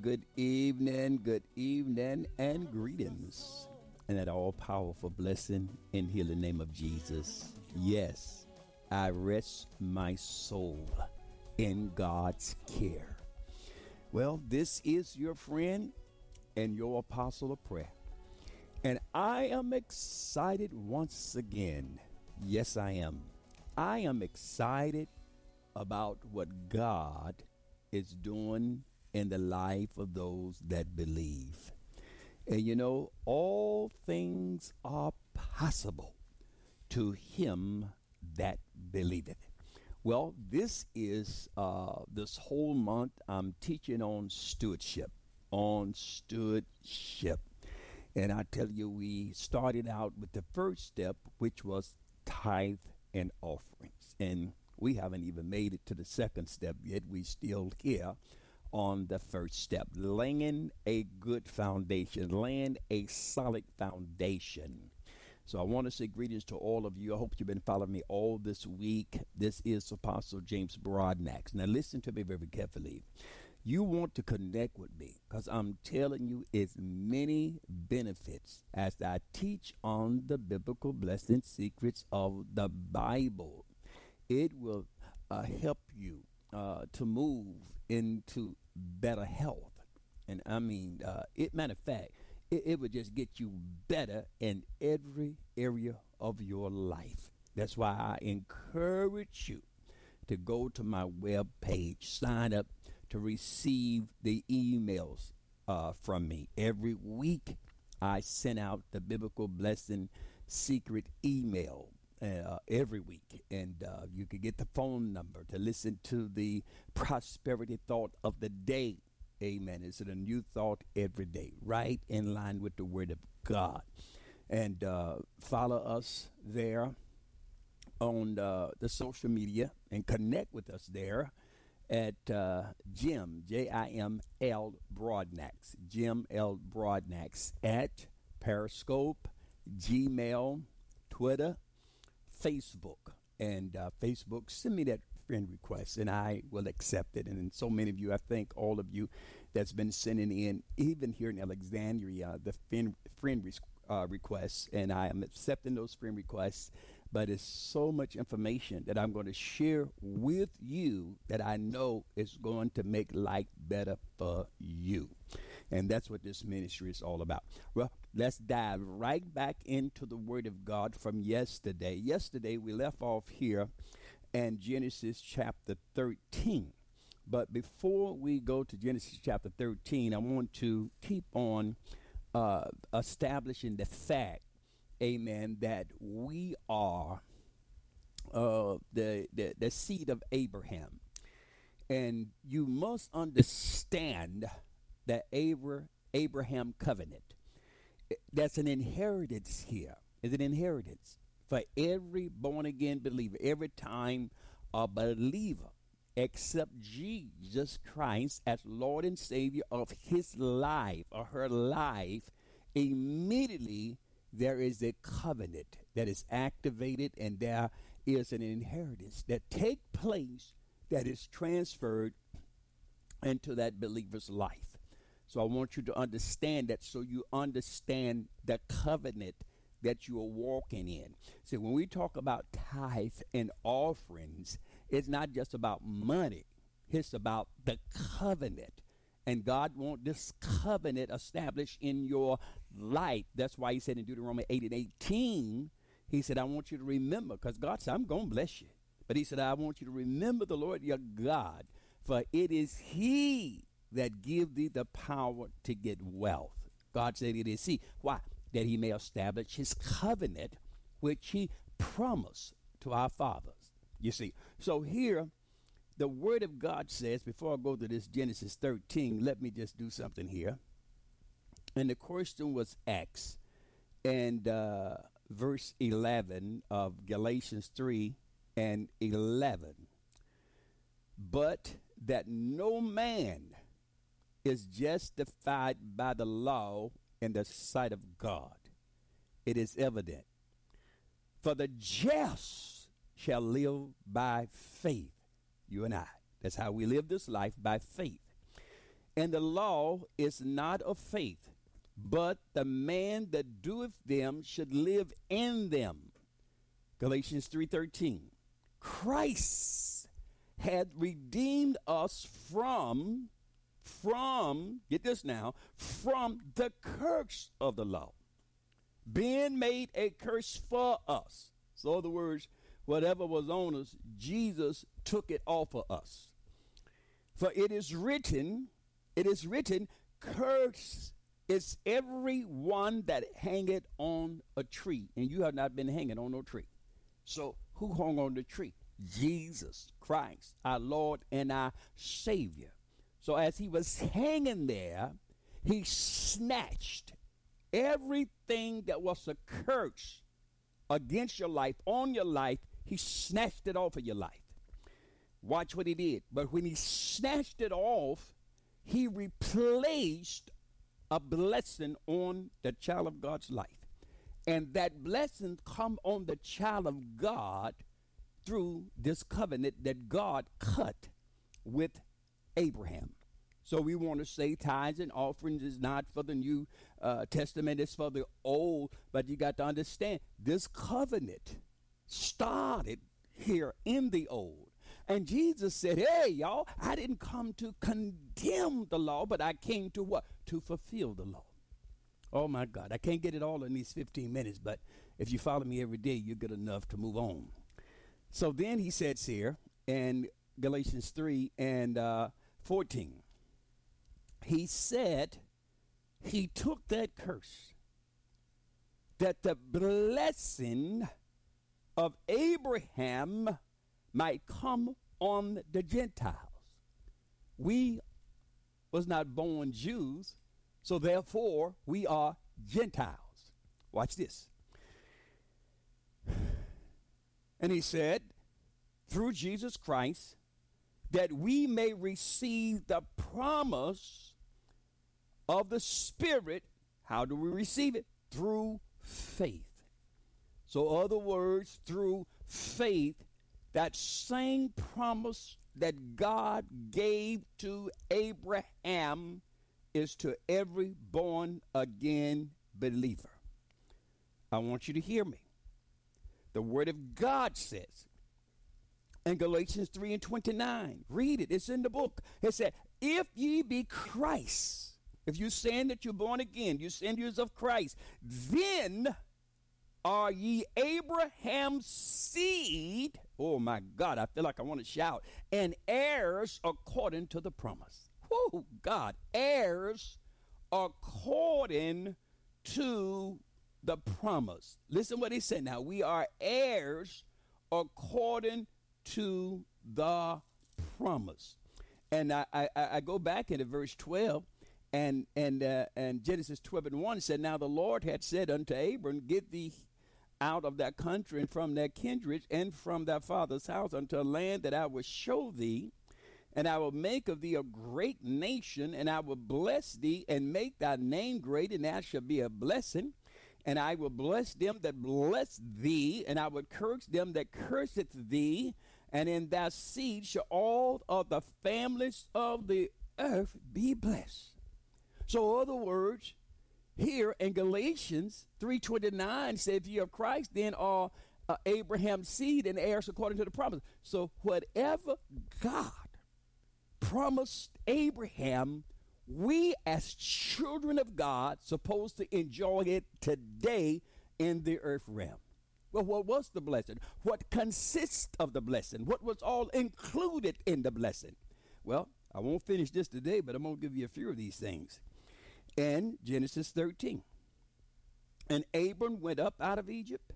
good evening, and greetings. And that all powerful blessing in healing name of Jesus. Yes, I rest my soul in God's care. Well, this is your friend and your apostle of prayer. And I am excited once again. Yes, I am. I am excited about what God is doing in the life of those that believe. And all things are possible to him that believeth. Well, this whole month I'm teaching on stewardship. And I tell you, we started out with the first step, which was tithe and offerings. And we haven't even made it to the second step yet. We still here on the first step, laying a good foundation, laying a solid foundation. So I want to say greetings to all of you. I hope you've been following me all this week. This is Apostle James Broadnax. Now listen to me very carefully. You want to connect with me because I'm telling you it's many benefits as I teach on the biblical blessing secrets of the Bible. It will help you to move into better health. And I mean, matter of fact, it would just get you better in every area of your life. That's why I encourage you to go to my web page, sign up to receive the emails from me. Every week, I send out the biblical blessing secret email every week. And you can get the phone number to listen to the prosperity thought of the day. Amen. It's a new thought every day, right in line with the word of God. And follow us there on the social media and connect with us there at Jim, Jiml Broadnax, Jim L. Broadnax at Periscope, Gmail, Twitter, Facebook. And Facebook, send me that friend request and I will accept it. And so many of you, I thank all of you that's been sending in, even here in Alexandria, the friend requests. And I am accepting those friend requests. But it's so much information that I'm going to share with you that I know is going to make life better for you. And that's what this ministry is all about. Well, let's dive right back into the Word of God from yesterday. Yesterday, we left off here in Genesis chapter 13. But before we go to Genesis chapter 13, I want to keep on establishing the fact, amen, that we are the seed of Abraham. And you must understand the Abraham covenant. That's an inheritance here. It's an inheritance for every born again believer. Every time a believer accept Jesus Christ as Lord and Savior of his life or her life, immediately there is a covenant that is activated, and there is an inheritance that take place that is transferred into that believer's life. So I want you to understand that, so you understand the covenant that you are walking in. See, when we talk about tithe and offerings, it's not just about money. It's about the covenant. And God wants this covenant established in your life. That's why he said in Deuteronomy 8 and 18, he said, I want you to remember, because God said, I'm going to bless you. But he said, I want you to remember the Lord your God, for it is he that give thee the power to get wealth. God said it is he. Why? That he may establish his covenant, which he promised to our fathers. You see, so here, the word of God says, before I go to this Genesis 13, let me just do something here. And the question was asked, and verse 11 of Galatians 3 and 11. But that no man is justified by the law in the sight of God. It is evident. For the just shall live by faith. You and I. That's how we live this life, by faith. And the law is not of faith, but the man that doeth them should live in them. Galatians 3:13. Christ had redeemed us from, get this now, from the curse of the law, being made a curse for us. So, in other words, whatever was on us, Jesus took it off of us. For it is written, curse is every one that hangeth on a tree. And you have not been hanging on no tree. So, who hung on the tree? Jesus Christ, our Lord and our Savior. So as he was hanging there, he snatched everything that was a curse against your life, on your life. He snatched it off of your life. Watch what he did. But when he snatched it off, he replaced a blessing on the child of God's life. And that blessing come on the child of God through this covenant that God cut with Abraham. So we want to say tithes and offerings is not for the New Testament, it's for the Old. But you got to understand, this covenant started here in the Old. And Jesus said, hey, y'all, I didn't come to condemn the law, but I came to what? To fulfill the law. Oh, my God. I can't get it all in these 15 minutes, but if you follow me every day, you're good enough to move on. So then he says here in Galatians 3 and 14, he said he took that curse, that the blessing of Abraham might come on the Gentiles. We was not born Jews, so therefore we are Gentiles. Watch this. And he said, through Jesus Christ, that we may receive the promise of the Spirit. How do we receive it? Through faith. So, other words, through faith, that same promise that God gave to Abraham is to every born again believer. I want you to hear me. The Word of God says in Galatians 3 and 29, read it, it's in the book. It said, if ye be Christ, if you're saying that you're born again, you're saying you're of Christ, then are ye Abraham's seed? Oh my God, I feel like I want to shout. And heirs according to the promise. Whoa, God, heirs according to the promise. Listen what he said now. We are heirs according to the promise. And I go back into verse 12 and Genesis 12 and 1 said, now the Lord had said unto Abram, get thee out of that country and from that kindred and from thy father's house unto a land that I will show thee, and I will make of thee a great nation, and I will bless thee and make thy name great, and thou shalt be a blessing. And I will bless them that bless thee, and I will curse them that curseth thee, and in thy seed shall all of the families of the earth be blessed. So, in other words, here in Galatians 3:29 says, if you are Christ, then are Abraham's seed and heirs according to the promise. So whatever God promised Abraham, we as children of God supposed to enjoy it today in the earth realm. Well, what was the blessing? What consists of the blessing? What was all included in the blessing? Well, I won't finish this today, but I'm going to give you a few of these things. In Genesis 13, and Abram went up out of Egypt,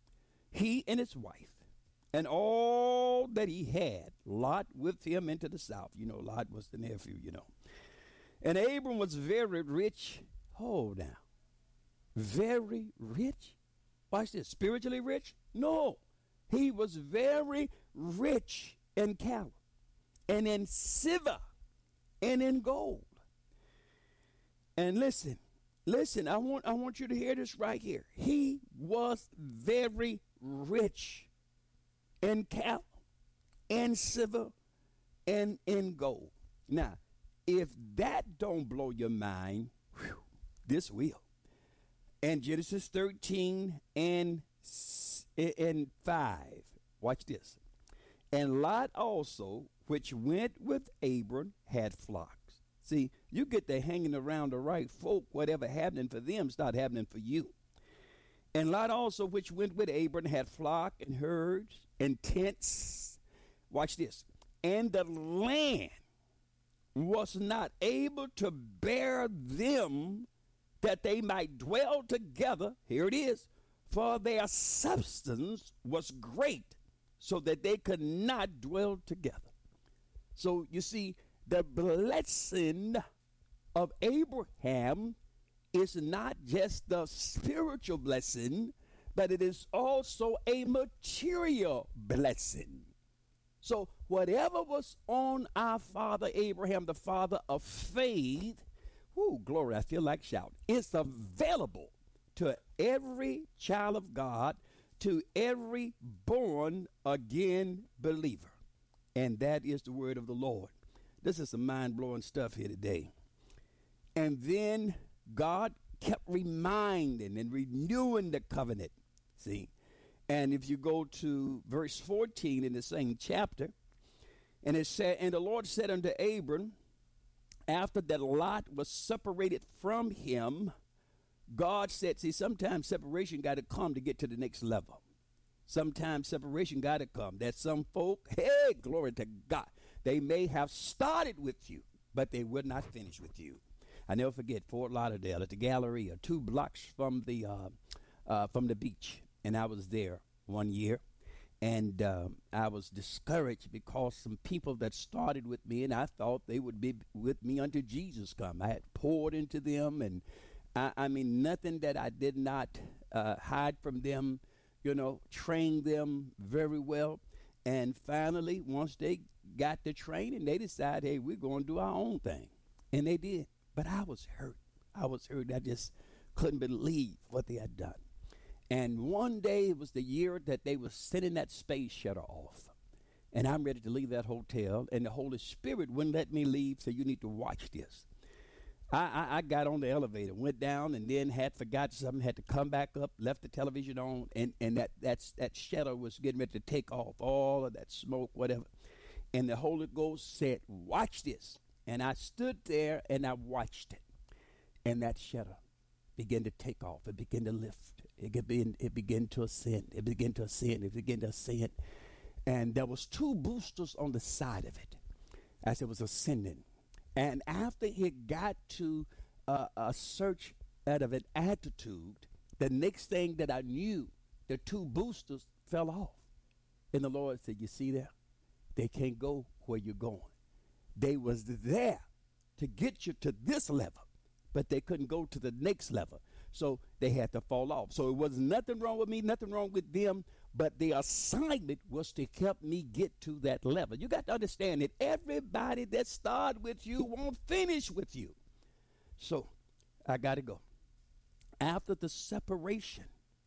he and his wife, and all that he had, Lot with him into the south. You know, Lot was the nephew, you know. And Abram was very rich. Hold now. Very rich? Watch this. Spiritually rich? No. He was very rich in cattle and in silver and in gold. And listen, I want you to hear this right here. He was very rich in cattle, in silver, and in gold. Now, If that don't blow your mind, whew, this will. And Genesis 13 and 5. Watch this. And Lot also, which went with Abram, had flocks. See, you get to hanging around the right folk, whatever happening for them start happening for you. And Lot also, which went with Abram, had flock and herds and tents. Watch this. And the land was not able to bear them that they might dwell together. Here it is. For their substance was great, so that they could not dwell together. So you see, the blessing of Abraham is not just the spiritual blessing, but it is also a material blessing. So whatever was on our father Abraham, the father of faith, whoo, glory, I feel like shouting, it's available to every child of God, to every born again believer. And that is the word of the Lord. This is some mind-blowing stuff here today. And then God kept reminding and renewing the covenant. See? And if you go to verse 14 in the same chapter, and it said, and the Lord said unto Abram, after that Lot was separated from him, God said, see, sometimes separation got to come to get to the next level. Sometimes separation got to come. There's some folk, hey, glory to God, they may have started with you, but they would not finish with you. I never forget Fort Lauderdale at the Galleria, 2 blocks from the beach. And I was there one year, and I was discouraged because some people that started with me, and I thought they would be with me until Jesus come. I had poured into them, and I mean, nothing that I did not hide from them, train them very well. And finally, once they got the training, they decided, hey, we're going to do our own thing. And they did. But I was hurt. I just couldn't believe what they had done. And one day, it was the year that they were sending that space shuttle off. And I'm ready to leave that hotel, and the Holy Spirit wouldn't let me leave, so you need to watch this. I got on the elevator, went down, and then had forgot something, had to come back up, left the television on, and that shuttle was getting ready to take off, all of that smoke, whatever. And the Holy Ghost said, watch this. And I stood there, and I watched it. And that shuttle began to take off. It began to lift. It began to ascend. It began to ascend. It began to ascend. And there was 2 boosters on the side of it as it was ascending. And after it got to a search out of an altitude, the next thing that I knew, the 2 boosters fell off. And the Lord said, you see there? They can't go where you're going. They was there to get you to this level, but they couldn't go to the next level. So they had to fall off. So it was nothing wrong with me, nothing wrong with them, but the assignment was to help me get to that level. You got to understand that everybody that started with you won't finish with you. So I got to go. After the separation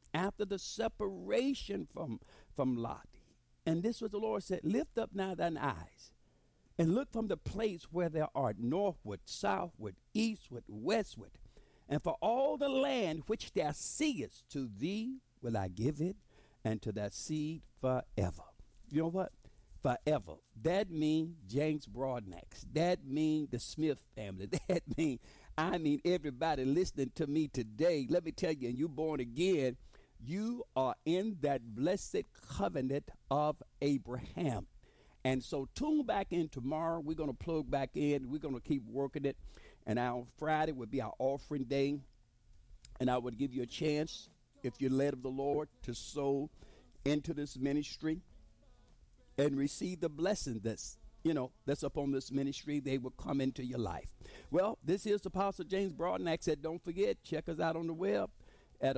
from Lot, and this was the Lord said, lift up now thine eyes and look from the place where thou art northward, southward, eastward, westward. And for all the land which thou seest, to thee will I give it, and to thy seed forever. You know what? Forever. That means James Broadnax. That means the Smith family. That means, everybody listening to me today. Let me tell you, and you born again, you are in that blessed covenant of Abraham. And so tune back in tomorrow. We're going to plug back in. We're going to keep working it. And on Friday would be our offering day. And I would give you a chance, if you're led of the Lord, to sow into this ministry and receive the blessing that's upon this ministry. They will come into your life. Well, this is Apostle James Broadnax. Said, don't forget, check us out on the web at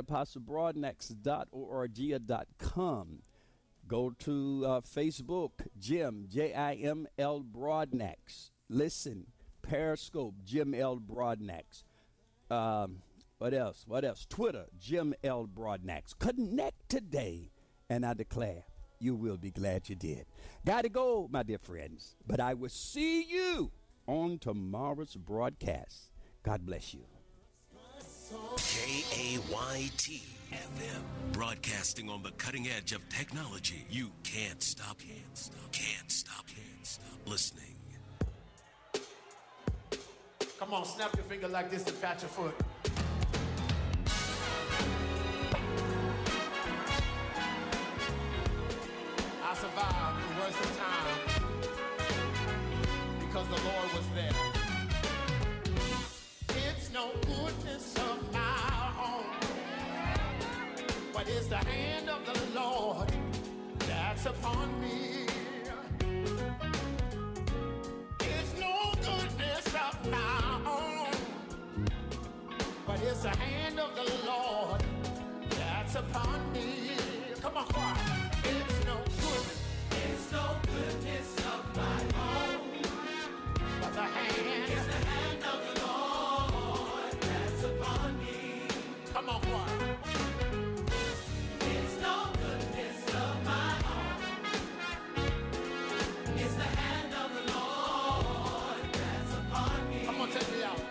apostlebroadnax.org.com. Go to Facebook, Jim, Jiml Broadnax. Listen, Periscope, Jim L. Broadnax. What else? Twitter, Jim L. Broadnax. Connect today, and I declare you will be glad you did. Got to go, my dear friends, but I will see you on tomorrow's broadcast. God bless you. KAYT FM, broadcasting on the cutting edge of technology. You can't stop, can't stop listening. Come on, snap your finger like this and pat your foot. I survived the worst of times because the Lord was there. It's no goodness of my own, but it's the hand of the Lord that's upon me. It's no goodness of my own, but it's the hand of the Lord that's upon me. Come on, choir. It's no goodness of my own, but the hand, it's the hand of the Lord that's upon me. Come on, choir. It's no goodness of my own, it's the hand of the Lord that's upon me. Come on, take me out.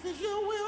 is your will.